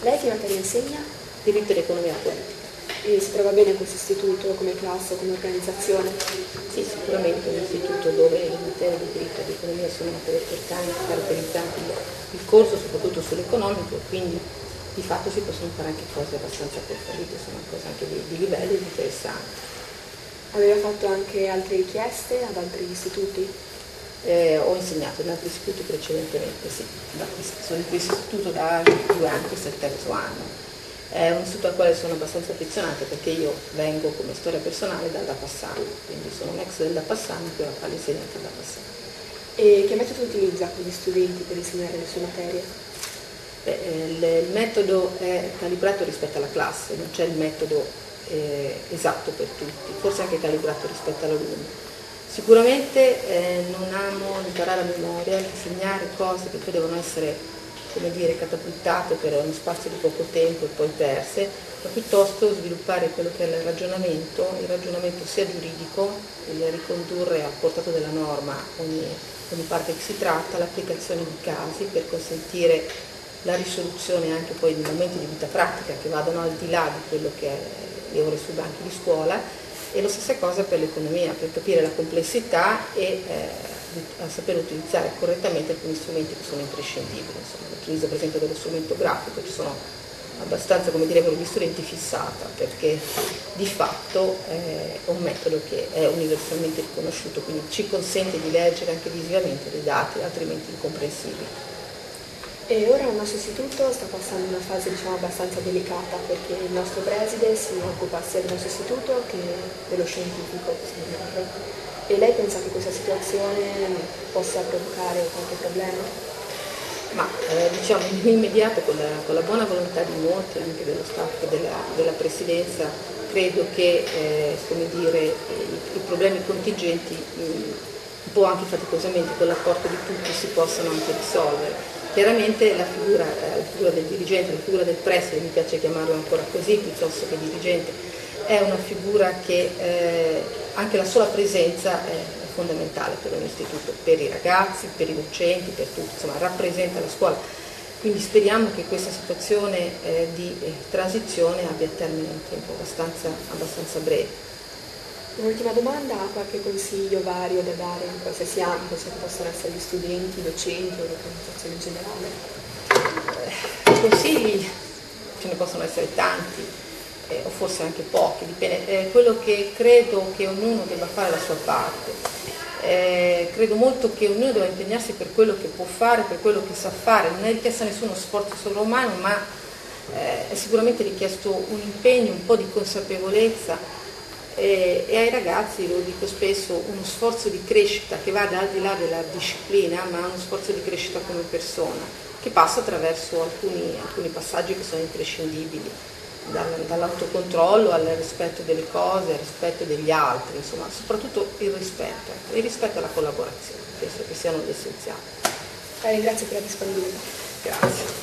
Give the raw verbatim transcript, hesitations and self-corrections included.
Lei che materia insegna? Diritto ed economia politica. E si trova bene questo istituto come classe, come organizzazione? Sì, sicuramente è un istituto dove le materie di diritto ed economia sono materie importanti, caratterizzanti il corso soprattutto sull'economico, quindi di fatto si possono fare anche cose abbastanza approfondite, sono cose anche di, di livello interessanti. Aveva fatto anche altre richieste ad altri istituti? Eh, ho insegnato in altri istituti precedentemente, sì, da, sono in questo istituto da due anni, questo è il terzo anno. È un istituto al quale sono abbastanza affezionata perché io vengo come storia personale dal Da Passano, quindi sono un ex del Da Passano che va a fare l'insegnante del Da Passano. E che metodo utilizza con gli studenti per insegnare le sue materie? Beh, il, il metodo è calibrato rispetto alla classe, non c'è il metodo eh, esatto per tutti, forse anche calibrato rispetto all'alunno. Sicuramente eh, non amo imparare a memoria, insegnare cose che poi devono essere, come dire, catapultate per uno spazio di poco tempo e poi perse, ma piuttosto sviluppare quello che è il ragionamento, il ragionamento sia giuridico, il ricondurre a portato della norma ogni, ogni parte che si tratta, l'applicazione di casi per consentire la risoluzione anche poi di momenti di vita pratica che vadano al di là di quello che è le ore sui banchi di scuola, e la stessa cosa per l'economia, per capire la complessità e eh, a saper utilizzare correttamente alcuni strumenti che sono imprescindibili. Insomma, l'utilizzo per esempio dello strumento grafico, ci sono abbastanza, come direbbero gli studenti, fissata, perché di fatto eh, è un metodo che è universalmente riconosciuto, quindi ci consente di leggere anche visivamente dei dati altrimenti incomprensibili. E ora il nostro istituto sta passando una fase diciamo abbastanza delicata perché il nostro preside si occupa sia del nostro istituto che dello scientifico. E lei pensa che questa situazione possa provocare qualche problema? Ma eh, diciamo nell'immediato con la, con la buona volontà di molti, anche dello staff della, della presidenza, credo che eh, come dire, i, i problemi contingenti mh, un po' anche faticosamente con l'apporto di tutti si possano anche risolvere. Chiaramente la figura, eh, la figura del dirigente, la figura del preside, mi piace chiamarlo ancora così piuttosto che dirigente, è una figura che eh, anche la sola presenza è fondamentale per un istituto, per i ragazzi, per i docenti, per tutti, insomma rappresenta la scuola. Quindi speriamo che questa situazione eh, di eh, transizione abbia termine in un tempo abbastanza, abbastanza breve. Un'ultima domanda, ha qualche consiglio vario da dare in qualsiasi ambito, sia che possano essere gli studenti, i docenti o l'organizzazione in generale? Eh, consigli ce ne possono essere tanti, eh, o forse anche pochi, dipende. Eh, quello che credo che ognuno debba fare la sua parte. Eh, credo molto che ognuno debba impegnarsi per quello che può fare, per quello che sa fare. Non è richiesto nessuno sforzo sovrumano, ma eh, è sicuramente richiesto un impegno, un po' di consapevolezza. E, e ai ragazzi, lo dico spesso, uno sforzo di crescita che vada al di là della disciplina, ma uno sforzo di crescita come persona, che passa attraverso alcuni, alcuni passaggi che sono imprescindibili, dal, dall'autocontrollo al rispetto delle cose, al rispetto degli altri, insomma, soprattutto il rispetto, il rispetto e la collaborazione, penso che siano gli essenziali. La ringrazio per la disponibilità. Grazie.